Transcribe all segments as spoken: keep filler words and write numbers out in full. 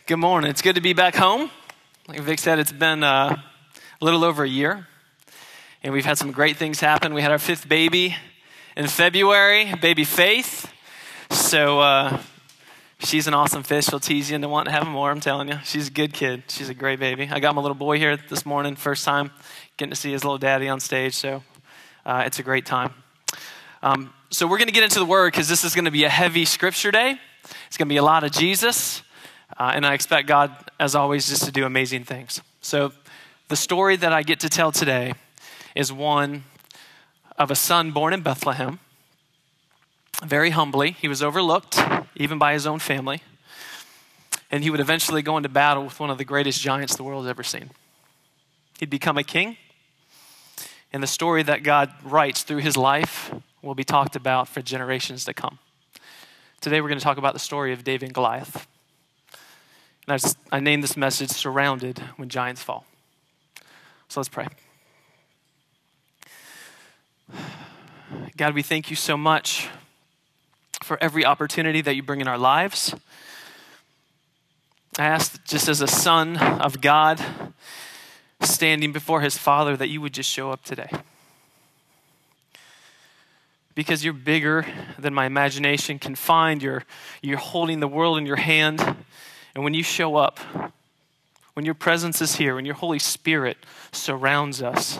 Good morning. It's good to be back home. Like Vic said, it's been uh, a little over a year, and we've had some great things happen. We had our fifth baby in February, baby Faith. So uh, she's an awesome fish. She'll tease you into wanting to have more, I'm telling you. She's a good kid. She's a great baby. I got my little boy here this morning, first time getting to see his little daddy on stage, so uh, it's a great time. Um, so we're going to get into the Word because this is going to be a heavy scripture day. It's going to be a lot of Jesus. Uh, and I expect God, as always, just to do amazing things. So the story that I get to tell today is one of a son born in Bethlehem. Very humbly, he was overlooked, even by his own family. And he would eventually go into battle with one of the greatest giants the world has ever seen. He'd become a king. And the story that God writes through his life will be talked about for generations to come. Today we're going to talk about the story of David and Goliath. And I, just, I named this message, Surrounded When Giants Fall. So let's pray. God, we thank you so much for every opportunity that you bring in our lives. I ask just as a son of God, standing before his Father, that you would just show up today. Because you're bigger than my imagination can find. You're, you're holding the world in your hand. And when you show up, when your presence is here, when your Holy Spirit surrounds us,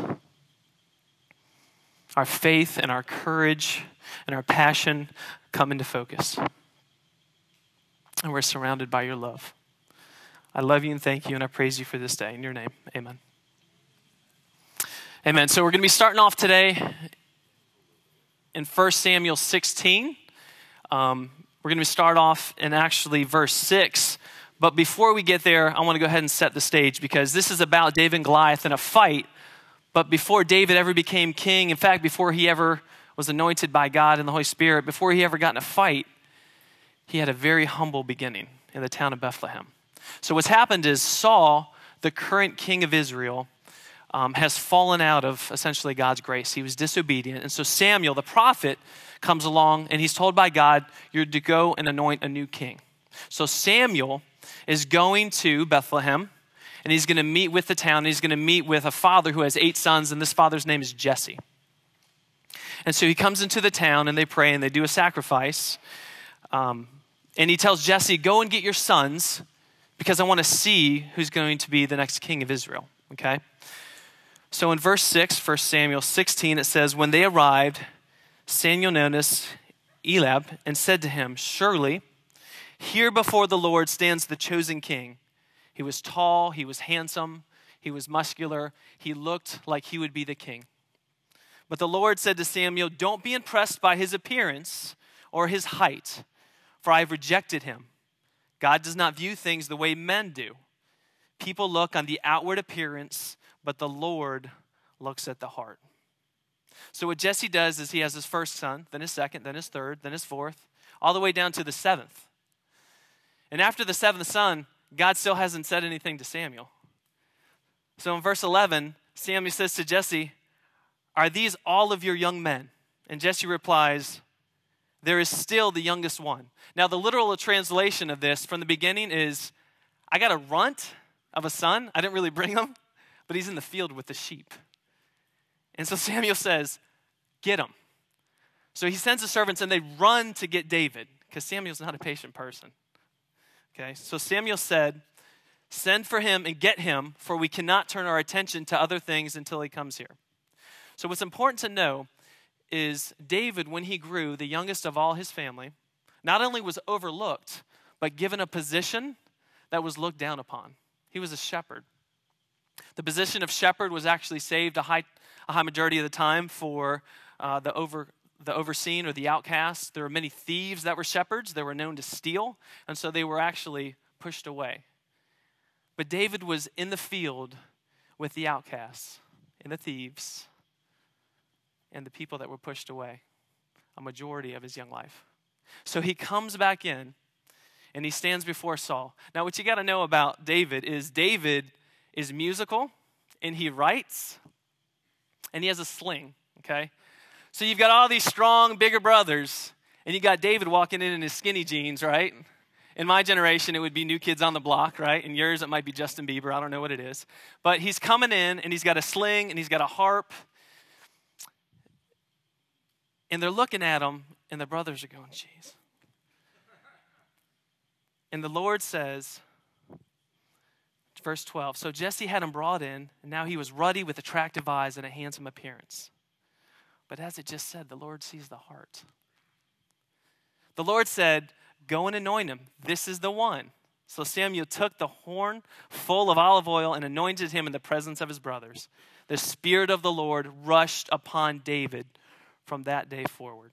our faith and our courage and our passion come into focus. And we're surrounded by your love. I love you and thank you, and I praise you for this day. In your name, amen. Amen. So we're going to be starting off today in First Samuel sixteen. Um, we're going to start off in actually verse six. But before we get there, I want to go ahead and set the stage because this is about David and Goliath in a fight. But before David ever became king, in fact, before he ever was anointed by God and the Holy Spirit, before he ever got in a fight, he had a very humble beginning in the town of Bethlehem. So what's happened is Saul, the current king of Israel, um, has fallen out of essentially God's grace. He was disobedient. And so Samuel, the prophet, comes along and he's told by God, you're to go and anoint a new king. So Samuel is going to Bethlehem, and he's going to meet with the town. He's going to meet with a father who has eight sons, and this father's name is Jesse. And so he comes into the town, and they pray, and they do a sacrifice. Um, and he tells Jesse, go and get your sons, because I want to see who's going to be the next king of Israel, okay? So in verse six, First Samuel sixteen, it says, when they arrived, Samuel noticed Eliab and said to him, surely here before the Lord stands the chosen king. He was tall, he was handsome, he was muscular, he looked like he would be the king. But the Lord said to Samuel, don't be impressed by his appearance or his height, for I have rejected him. God does not view things the way men do. People look on the outward appearance, but the Lord looks at the heart. So what Jesse does is he has his first son, then his second, then his third, then his fourth, all the way down to the seventh. And after the seventh son, God still hasn't said anything to Samuel. So in verse eleven, Samuel says to Jesse, are these all of your young men? And Jesse replies, there is still the youngest one. Now the literal translation of this from the beginning is, I got a runt of a son. I didn't really bring him, but he's in the field with the sheep. And so Samuel says, get him. So he sends the servants and they run to get David because Samuel's not a patient person. Okay, so Samuel said, send for him and get him, for we cannot turn our attention to other things until he comes here. So what's important to know is David, when he grew, the youngest of all his family, not only was overlooked, but given a position that was looked down upon. He was a shepherd. The position of shepherd was actually saved a high, a high majority of the time for uh, the over. the overseen or the outcast. There were many thieves that were shepherds. They were known to steal, and so they were actually pushed away. But David was in the field with the outcasts and the thieves and the people that were pushed away a majority of his young life. So he comes back in, and he stands before Saul. Now, what you got to know about David is David is musical, and he writes, and he has a sling, okay? So you've got all these strong, bigger brothers, and you got David walking in in his skinny jeans, right? In my generation, it would be New Kids on the Block, right? In yours, it might be Justin Bieber. I don't know what it is. But he's coming in, and he's got a sling, and he's got a harp. And they're looking at him, and the brothers are going, geez. And the Lord says, verse twelve, so Jesse had him brought in, and now he was ruddy with attractive eyes and a handsome appearance. But as it just said, the Lord sees the heart. The Lord said, go and anoint him. This is the one. So Samuel took the horn full of olive oil and anointed him in the presence of his brothers. The Spirit of the Lord rushed upon David from that day forward.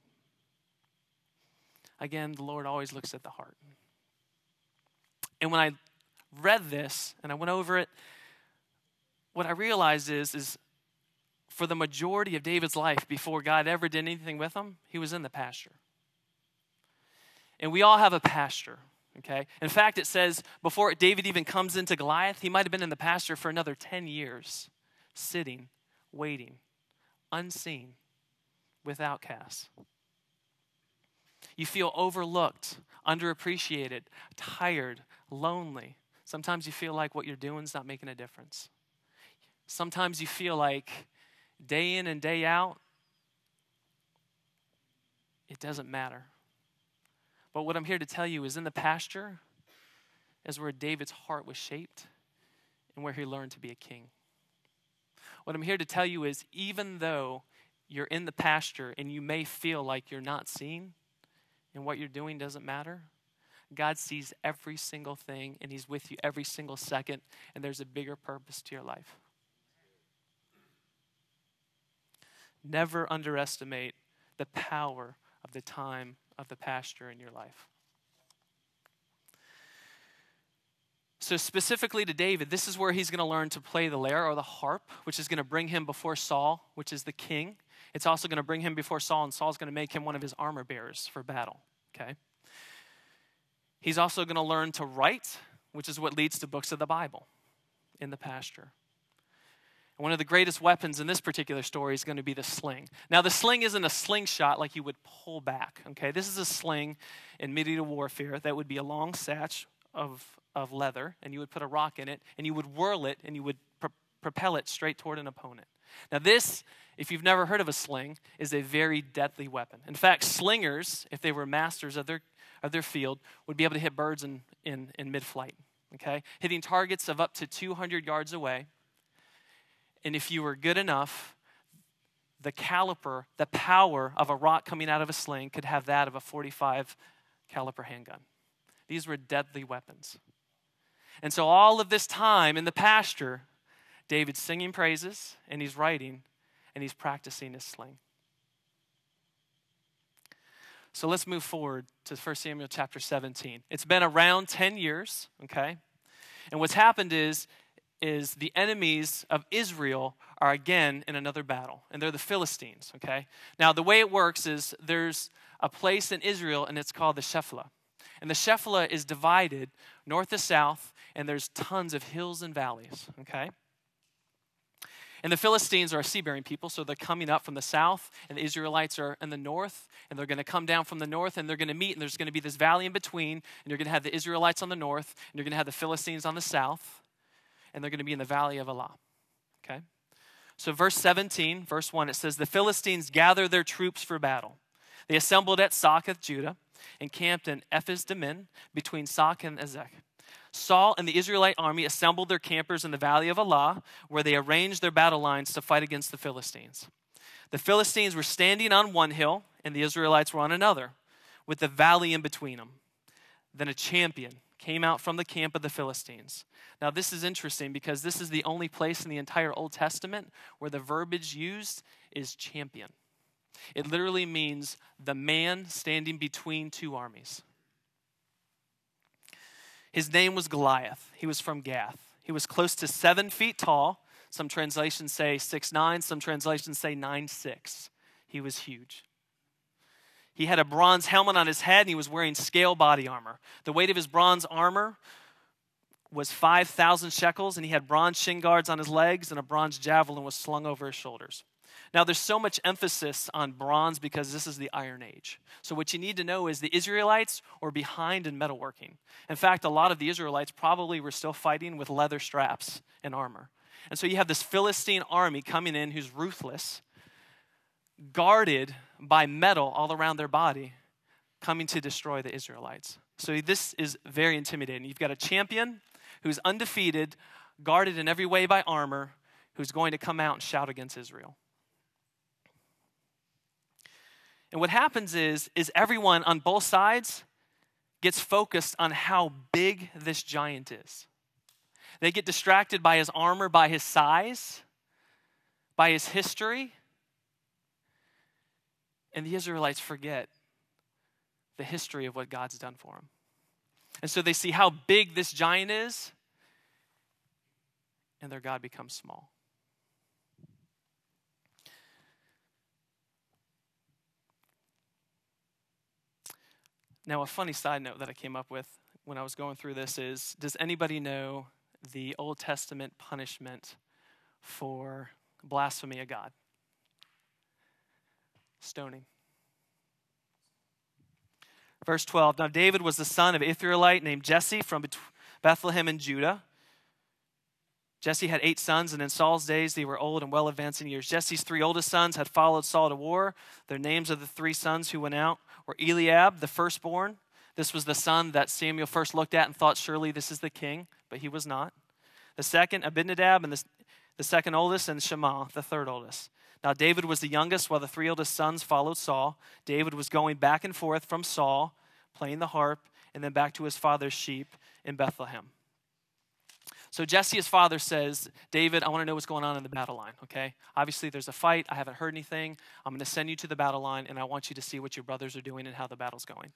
Again, the Lord always looks at the heart. And when I read this and I went over it, what I realized is, is for the majority of David's life, before God ever did anything with him, he was in the pasture. And we all have a pasture, okay? In fact, it says before David even comes into Goliath, he might have been in the pasture for another ten years, sitting, waiting, unseen, with outcasts. You feel overlooked, underappreciated, tired, lonely. Sometimes you feel like what you're doing is not making a difference. Sometimes you feel like day in and day out, it doesn't matter. But what I'm here to tell you is in the pasture is where David's heart was shaped and where he learned to be a king. What I'm here to tell you is even though you're in the pasture and you may feel like you're not seen and what you're doing doesn't matter, God sees every single thing and he's with you every single second, and there's a bigger purpose to your life. Never underestimate the power of the time of the pasture in your life. So specifically to David, this is where he's going to learn to play the lyre or the harp, which is going to bring him before Saul, which is the king. It's also going to bring him before Saul, and Saul's going to make him one of his armor bearers for battle, okay? He's also going to learn to write, which is what leads to books of the Bible in the pasture. And one of the greatest weapons in this particular story is going to be the sling. Now, the sling isn't a slingshot like you would pull back, okay? This is a sling in medieval warfare that would be a long satch of, of leather, and you would put a rock in it, and you would whirl it, and you would pr- propel it straight toward an opponent. Now, this, if you've never heard of a sling, is a very deadly weapon. In fact, slingers, if they were masters of their of their field, would be able to hit birds in, in, in mid-flight, okay? Hitting targets of up to two hundred yards away. And if you were good enough, the caliper, the power of a rock coming out of a sling could have that of a forty-five caliber handgun. These were deadly weapons. And so all of this time in the pasture, David's singing praises, and he's writing, and he's practicing his sling. So let's move forward to First Samuel chapter seventeen. It's been around ten years, okay? And what's happened is, is the enemies of Israel are again in another battle, and they're the Philistines, okay? Now, the way it works is there's a place in Israel, and it's called the Shephelah. And the Shephelah is divided north to south, and there's tons of hills and valleys, okay? And the Philistines are a sea-bearing people, so they're coming up from the south, and the Israelites are in the north, and they're going to come down from the north, and they're going to meet, and there's going to be this valley in between, and you're going to have the Israelites on the north, and you're going to have the Philistines on the south, and they're going to be in the valley of Elah, okay? So verse seventeen, verse one, it says, the Philistines gather their troops for battle. They assembled at Socoth, Judah, and camped in Ephes-Dammim between Soch and Ezek. Saul and the Israelite army assembled their campers in the valley of Elah, where they arranged their battle lines to fight against the Philistines. The Philistines were standing on one hill, and the Israelites were on another, with the valley in between them. Then a champion came out from the camp of the Philistines. Now, this is interesting because this is the only place in the entire Old Testament where the verbiage used is champion. It literally means the man standing between two armies. His name was Goliath. He was from Gath. He was close to seven feet tall. Some translations say six nine. Some translations say nine six. He was huge. He had a bronze helmet on his head, and he was wearing scale body armor. The weight of his bronze armor was five thousand shekels, and he had bronze shin guards on his legs, and a bronze javelin was slung over his shoulders. Now, there's so much emphasis on bronze because this is the Iron Age. So what you need to know is the Israelites were behind in metalworking. In fact, a lot of the Israelites probably were still fighting with leather straps and armor. And so you have this Philistine army coming in who's ruthless, guarded by metal all around their body, coming to destroy the Israelites. So this is very intimidating. You've got a champion who's undefeated, guarded in every way by armor, who's going to come out and shout against Israel. And what happens is, is everyone on both sides gets focused on how big this giant is. They get distracted by his armor, by his size, by his history. And the Israelites forget the history of what God's done for them. And so they see how big this giant is, and their God becomes small. Now, a funny side note that I came up with when I was going through this is, does anybody know the Old Testament punishment for blasphemy of God? Stoning. Verse twelve, now David was the son of an Israelite named Jesse from Bethlehem in Judah. Jesse had eight sons, and in Saul's days they were old and well advanced in years. Jesse's three oldest sons had followed Saul to war. Their names of the three sons who went out were Eliab, the firstborn. This was the son that Samuel first looked at and thought, surely this is the king, but he was not. The second, Abinadab, and the, the second oldest, and Shema, the third oldest. Now David was the youngest, while the three oldest sons followed Saul. David was going back and forth from Saul, playing the harp, and then back to his father's sheep in Bethlehem. So Jesse, his father, says, David, I want to know what's going on in the battle line, okay? Obviously, there's a fight. I haven't heard anything. I'm going to send you to the battle line, and I want you to see what your brothers are doing and how the battle's going.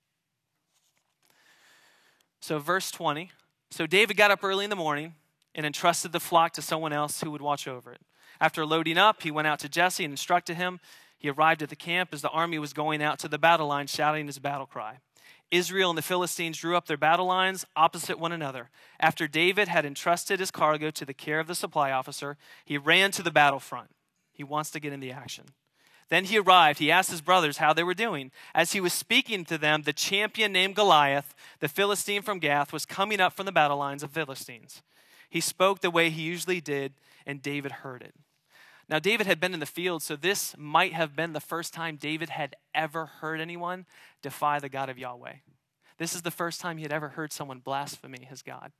So verse twenty, so David got up early in the morning and entrusted the flock to someone else who would watch over it. After loading up, he went out to Jesse and instructed him. He arrived at the camp as the army was going out to the battle line, shouting his battle cry. Israel and the Philistines drew up their battle lines opposite one another. After David had entrusted his cargo to the care of the supply officer, he ran to the battlefront. He wants to get in the action. Then he arrived. He asked his brothers how they were doing. As he was speaking to them, the champion named Goliath, the Philistine from Gath, was coming up from the battle lines of Philistines. He spoke the way he usually did, and David heard it. Now, David had been in the field, so this might have been the first time David had ever heard anyone defy the God of Yahweh. This is the first time he had ever heard someone blaspheme his God.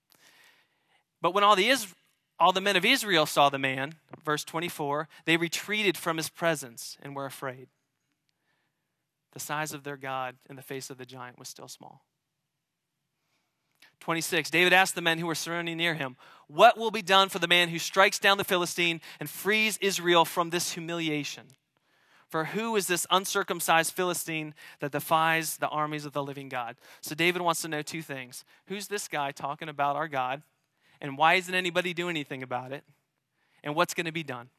But when all the, Is- all the men of Israel saw the man, verse twenty-four, they retreated from his presence and were afraid. The size of their God in the face of the giant was still small. twenty-six, David asked the men who were surrounding near him, what will be done for the man who strikes down the Philistine and frees Israel from this humiliation? For who is this uncircumcised Philistine that defies the armies of the living God? So David wants to know two things. Who's this guy talking about our God? And why isn't anybody doing anything about it? And what's going to be done?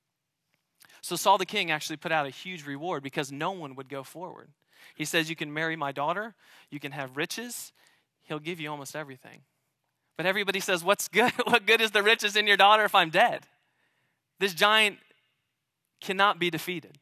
So Saul the king actually put out a huge reward because no one would go forward. He says, you can marry my daughter, you can have riches, he'll give you almost everything. But everybody says, what's good? What good is the riches in your daughter if I'm dead? This giant cannot be defeated.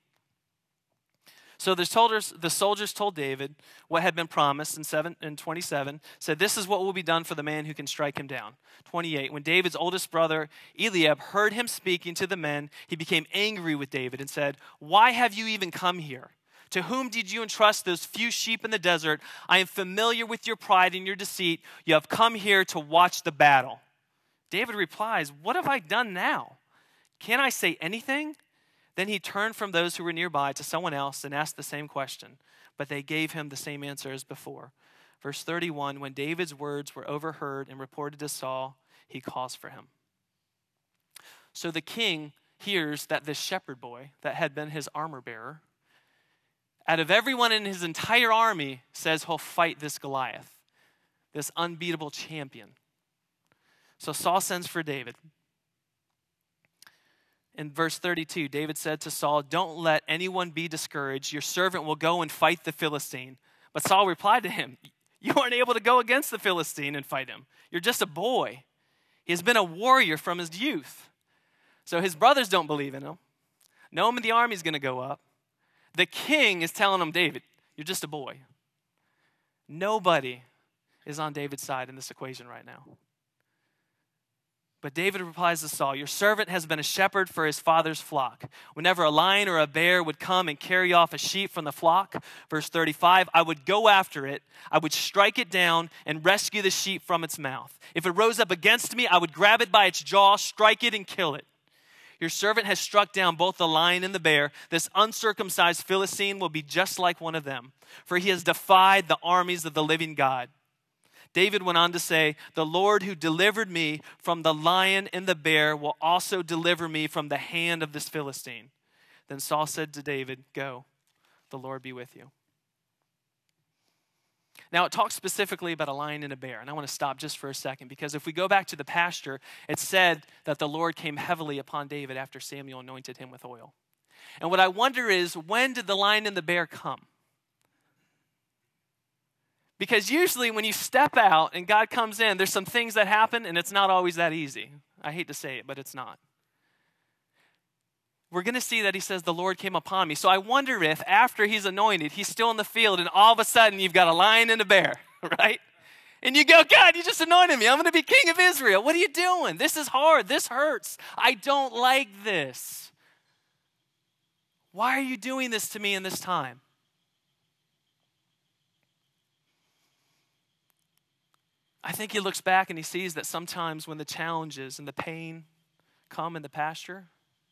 So the soldiers, the soldiers told David what had been promised in, seven, in twenty-seven, said, this is what will be done for the man who can strike him down. twenty-eight, when David's oldest brother Eliab heard him speaking to the men, he became angry with David and said, why have you even come here? To whom did you entrust those few sheep in the desert? I am familiar with your pride and your deceit. You have come here to watch the battle. David replies, what have I done now? Can I say anything? Then he turned from those who were nearby to someone else and asked the same question, but they gave him the same answer as before. Verse thirty-one, when David's words were overheard and reported to Saul, he calls for him. So the king hears that this shepherd boy that had been his armor bearer, out of everyone in his entire army, says he'll fight this Goliath, this unbeatable champion. So Saul sends for David. In verse thirty-two, David said to Saul, don't let anyone be discouraged. Your servant will go and fight the Philistine. But Saul replied to him, you aren't able to go against the Philistine and fight him. You're just a boy. He has been a warrior from his youth. So his brothers don't believe in him. No one in the army is going to go up. The king is telling him, David, you're just a boy. Nobody is on David's side in this equation right now. But David replies to Saul, your servant has been a shepherd for his father's flock. Whenever a lion or a bear would come and carry off a sheep from the flock, verse thirty-five, I would go after it, I would strike it down and rescue the sheep from its mouth. If it rose up against me, I would grab it by its jaw, strike it and kill it. Your servant has struck down both the lion and the bear. This uncircumcised Philistine will be just like one of them, for he has defied the armies of the living God. David went on to say, the Lord who delivered me from the lion and the bear will also deliver me from the hand of this Philistine. Then Saul said to David, go, the Lord be with you. Now, it talks specifically about a lion and a bear, and I want to stop just for a second, because if we go back to the pasture, it said that the Lord came heavily upon David after Samuel anointed him with oil. And what I wonder is, when did the lion and the bear come? Because usually when you step out and God comes in, there's some things that happen, and it's not always that easy. I hate to say it, but it's not. We're going to see that he says, the Lord came upon me. So I wonder if after he's anointed, he's still in the field, and all of a sudden you've got a lion and a bear, right? And you go, God, you just anointed me. I'm going to be king of Israel. What are you doing? This is hard. This hurts. I don't like this. Why are you doing this to me in this time? I think he looks back and he sees that sometimes when the challenges and the pain come in the pasture,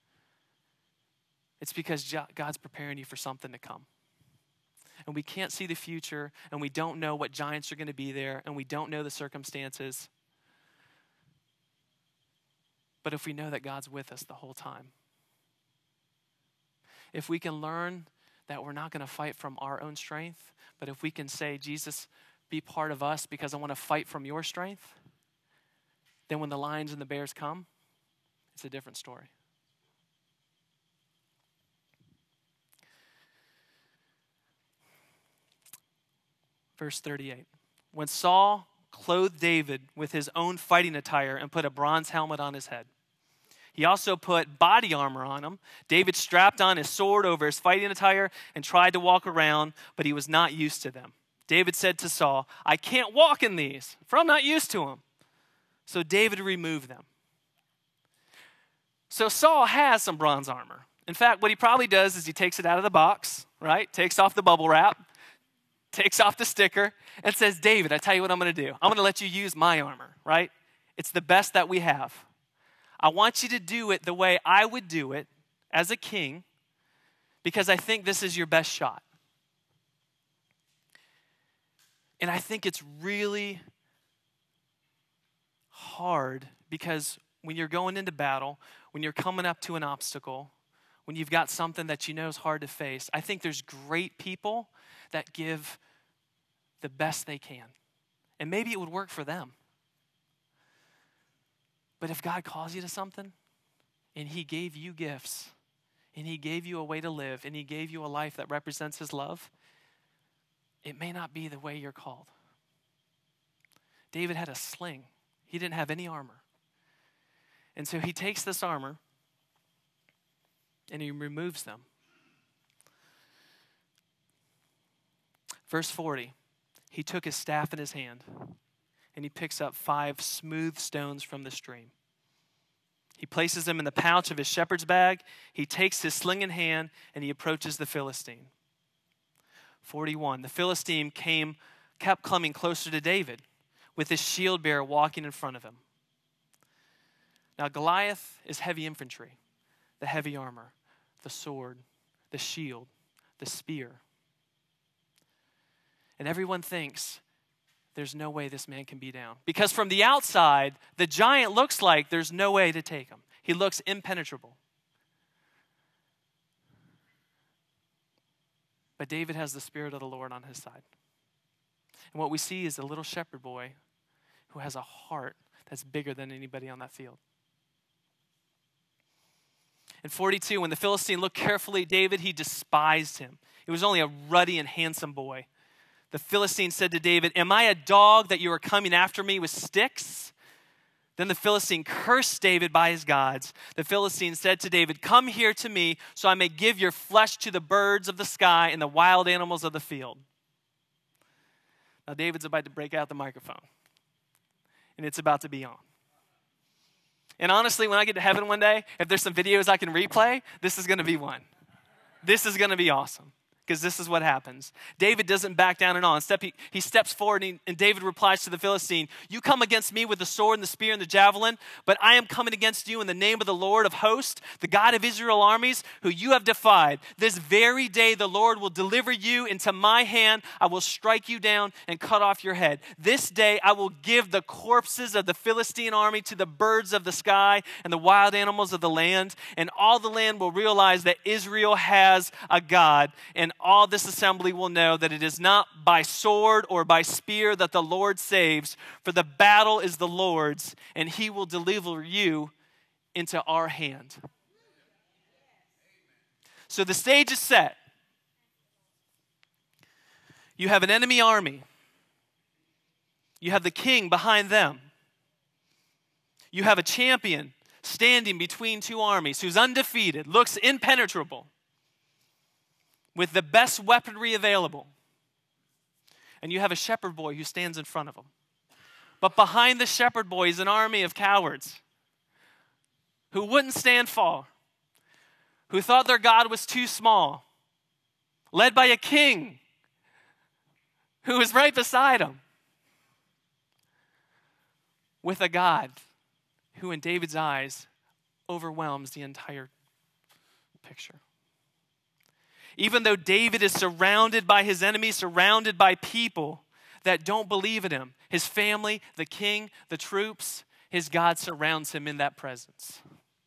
it's because God's preparing you for something to come. And we can't see the future, and we don't know what giants are going to be there, and we don't know the circumstances. But if we know that God's with us the whole time, if we can learn that we're not going to fight from our own strength, but if we can say, Jesus, be part of us because I want to fight from your strength, then when the lions and the bears come, it's a different story. Verse thirty-eight, when Saul clothed David with his own fighting attire and put a bronze helmet on his head. He also put body armor on him. David strapped on his sword over his fighting attire and tried to walk around, but he was not used to them. David said to Saul, I can't walk in these, for I'm not used to them. So David removed them. So Saul has some bronze armor. In fact, what he probably does is he takes it out of the box, right? Takes off the bubble wrap, takes off the sticker, and says, David, I tell you what I'm going to do. I'm going to let you use my armor, right? It's the best that we have. I want you to do it the way I would do it as a king, because I think this is your best shot. And I think it's really hard because when you're going into battle, when you're coming up to an obstacle, when you've got something that you know is hard to face, I think there's great people that give the best they can. And maybe it would work for them. But if God calls you to something and he gave you gifts and he gave you a way to live and he gave you a life that represents his love, it may not be the way you're called. David had a sling. He didn't have any armor. And so he takes this armor and he removes them. Verse forty, he took his staff in his hand and he picks up five smooth stones from the stream. He places them in the pouch of his shepherd's bag. He takes his sling in hand and he approaches the Philistine. forty-one, the Philistine came, kept coming closer to David with his shield bearer walking in front of him. Now Goliath is heavy infantry, the heavy armor, the sword, the shield, the spear. And everyone thinks there's no way this man can be down. Because from the outside, the giant looks like there's no way to take him. He looks impenetrable. But David has the Spirit of the Lord on his side. And what we see is a little shepherd boy who has a heart that's bigger than anybody on that field. In forty-two, when the Philistine looked carefully at David, he despised him. He was only a ruddy and handsome boy. The Philistine said to David, am I a dog that you are coming after me with sticks? Then the Philistine cursed David by his gods. The Philistine said to David, "Come here to me, so I may give your flesh to the birds of the sky and the wild animals of the field." Now David's about to break out the microphone, and it's about to be on. And honestly, when I get to heaven one day, if there's some videos I can replay, this is going to be one. This is going to be awesome. Because this is what happens. David doesn't back down at all. Instead, he, he steps forward and, he, and David replies to the Philistine, "You come against me with the sword and the spear and the javelin, but I am coming against you in the name of the Lord of hosts, the God of Israel armies, who you have defied. This very day the Lord will deliver you into my hand. I will strike you down and cut off your head. This day I will give the corpses of the Philistine army to the birds of the sky and the wild animals of the land, and all the land will realize that Israel has a God, and all this assembly will know that it is not by sword or by spear that the Lord saves, for the battle is the Lord's, and he will deliver you into our hand." So the stage is set. You have an enemy army. You have the king behind them. You have a champion standing between two armies who's undefeated, looks impenetrable, with the best weaponry available. And you have a shepherd boy who stands in front of him. But behind the shepherd boy is an army of cowards who wouldn't stand far, who thought their God was too small, led by a king who was right beside him, with a God who in David's eyes overwhelms the entire picture. Even though David is surrounded by his enemies, surrounded by people that don't believe in him, his family, the king, the troops, his God surrounds him in that presence.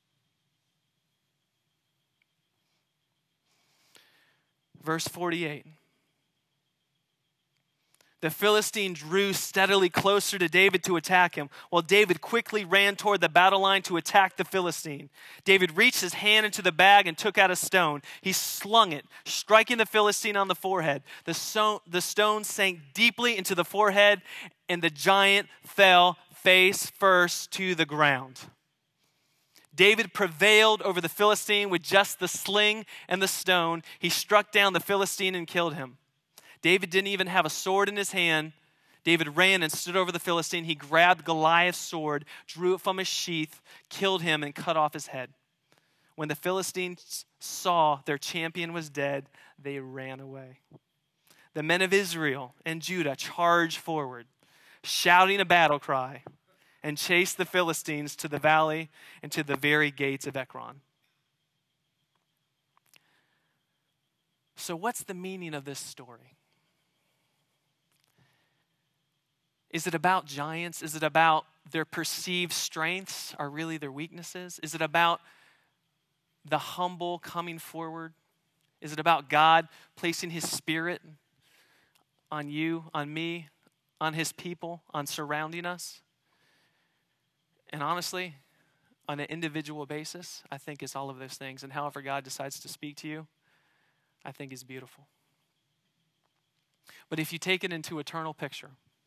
Verse forty-eight. The Philistine drew steadily closer to David to attack him, while David quickly ran toward the battle line to attack the Philistine. David reached his hand into the bag and took out a stone. He slung it, striking the Philistine on the forehead. The, so- the stone sank deeply into the forehead, and the giant fell face first to the ground. David prevailed over the Philistine with just the sling and the stone. He struck down the Philistine and killed him. David didn't even have a sword in his hand. David ran and stood over the Philistine. He grabbed Goliath's sword, drew it from his sheath, killed him, and cut off his head. When the Philistines saw their champion was dead, they ran away. The men of Israel and Judah charged forward, shouting a battle cry, and chased the Philistines to the valley and to the very gates of Ekron. So what's the meaning of this story? Is it about giants? Is it about their perceived strengths are really their weaknesses? Is it about the humble coming forward? Is it about God placing his spirit on you, on me, on his people, on surrounding us? And honestly, on an individual basis, I think it's all of those things. And however God decides to speak to you, I think is beautiful. But if you take it into eternal picture,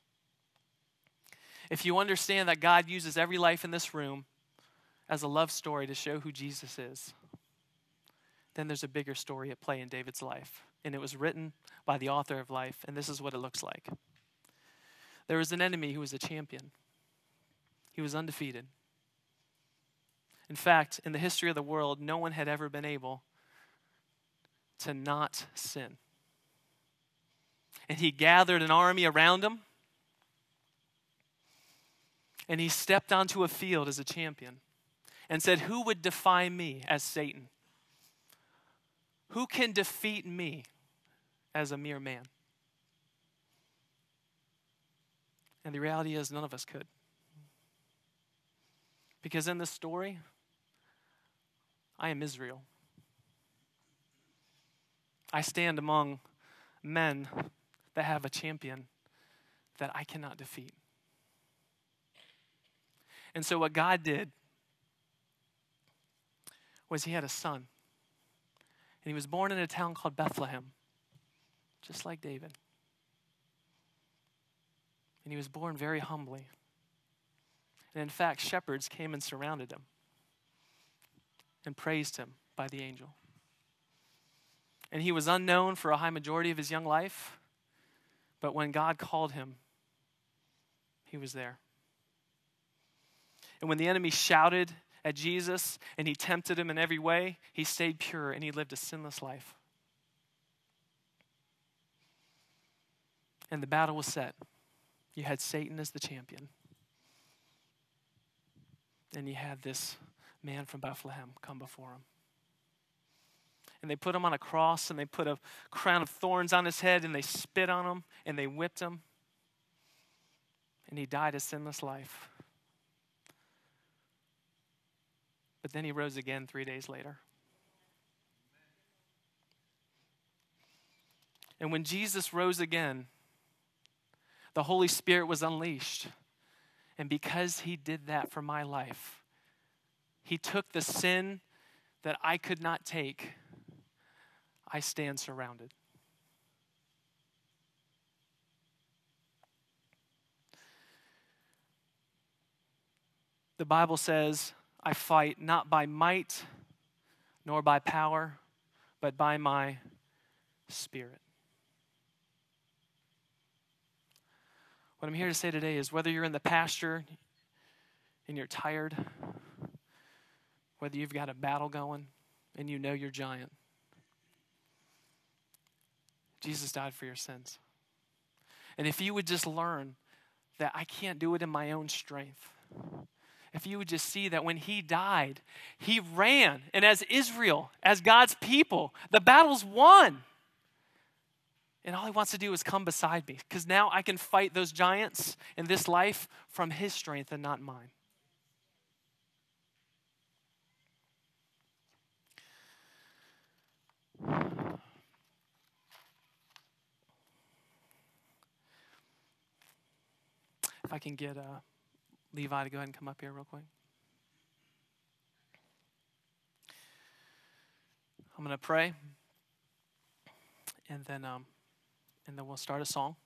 if you understand that God uses every life in this room as a love story to show who Jesus is, then there's a bigger story at play in David's life. And it was written by the author of life, and this is what it looks like. There was an enemy who was a champion. He was undefeated. In fact, in the history of the world, no one had ever been able to not sin. And he gathered an army around him, and he stepped onto a field as a champion and said, "Who would defy me as Satan? Who can defeat me as a mere man?" And the reality is none of us could. Because in this story, I am Israel. I stand among men that have a champion that I cannot defeat. And so what God did was he had a son. And he was born in a town called Bethlehem, just like David. And he was born very humbly. And in fact, shepherds came and surrounded him and praised him by the angel. And he was unknown for a high majority of his young life, but when God called him, he was there. And when the enemy shouted at Jesus and he tempted him in every way, he stayed pure and he lived a sinless life. And the battle was set. You had Satan as the champion. And you had this man from Bethlehem come before him. And they put him on a cross and they put a crown of thorns on his head and they spit on him and they whipped him. And he died a sinless life. But then he rose again three days later. And when Jesus rose again, the Holy Spirit was unleashed. And because he did that for my life, he took the sin that I could not take. I stand surrounded. The Bible says, I fight not by might nor by power, but by my Spirit. What I'm here to say today is whether you're in the pasture and you're tired, whether you've got a battle going and you know your giant, Jesus died for your sins. And if you would just learn that I can't do it in my own strength, if you would just see that when he died, he ran. And as Israel, as God's people, the battle's won. And all he wants to do is come beside me, because now I can fight those giants in this life from his strength and not mine. If I can get uh, Levi to go ahead and come up here real quick. I'm going to pray, and then um, and then we'll start a song.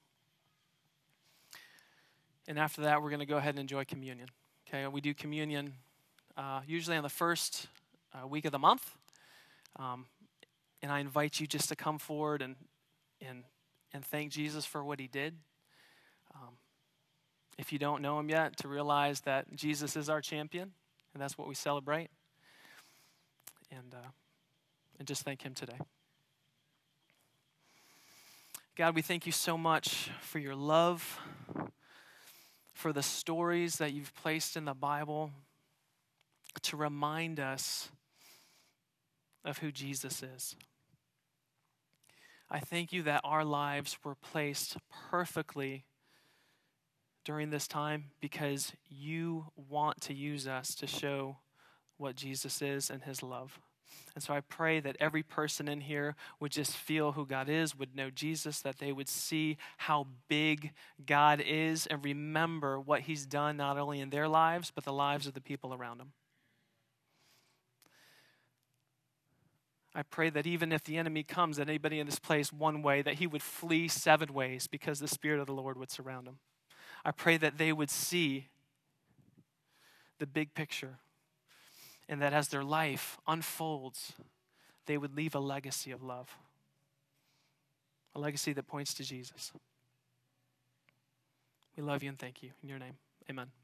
And after that, we're going to go ahead and enjoy communion. Okay, we do communion uh, usually on the first uh, week of the month, um, and I invite you just to come forward and and and thank Jesus for what he did. Um, If you don't know him yet, to realize that Jesus is our champion, and that's what we celebrate. And, uh, and just thank him today. God, we thank you so much for your love, for the stories that you've placed in the Bible to remind us of who Jesus is. I thank you that our lives were placed perfectly during this time because you want to use us to show what Jesus is and his love. And so I pray that every person in here would just feel who God is, would know Jesus, that they would see how big God is and remember what he's done not only in their lives, but the lives of the people around them. I pray that even if the enemy comes at anybody in this place one way, that he would flee seven ways because the Spirit of the Lord would surround him. I pray that they would see the big picture and that as their life unfolds, they would leave a legacy of love, a legacy that points to Jesus. We love you and thank you. In your name, amen.